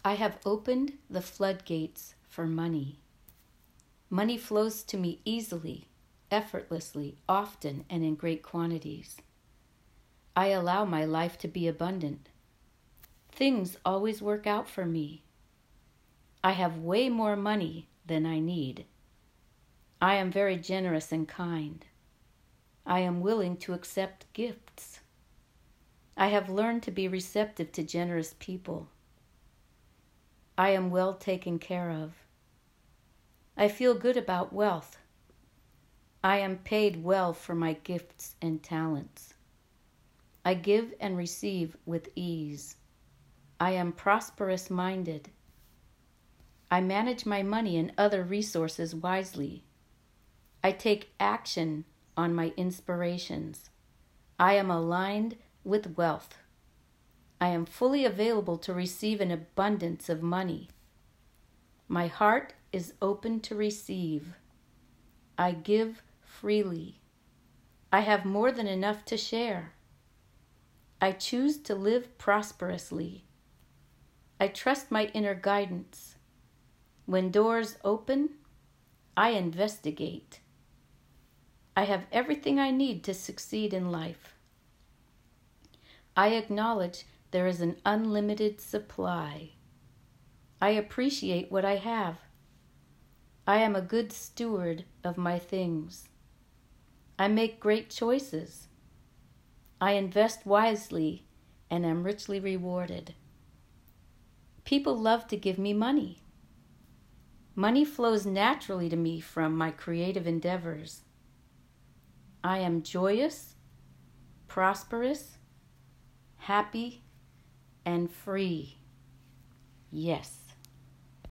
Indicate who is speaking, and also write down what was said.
Speaker 1: I have opened the floodgates for money. Money flows to me easily, effortlessly, often, and in great quantities. I allow my life to be abundant. Things always work out for me. I have way more money than I need. I am very generous and kind. I am willing to accept gifts. I have learned to be receptive to generous people. I am well taken care of. I feel good about wealth. I am paid well for my gifts and talents. I give and receive with ease. I am prosperous-minded. I manage my money and other resources wisely. I take action on my inspirations. I am aligned with wealth. I am fully available to receive an abundance of money. My heart is open to receive. I give freely. I have more than enough to share. I choose to live prosperously. I trust my inner guidance. When doors open, I investigate. I have everything I need to succeed in life. I acknowledge there is an unlimited supply. I appreciate what I have. I am a good steward of my things. I make great choices. I invest wisely and am richly rewarded. People love to give me money. Money flows naturally to me from my creative endeavors. I am joyous, prosperous, happy, and free. Yes.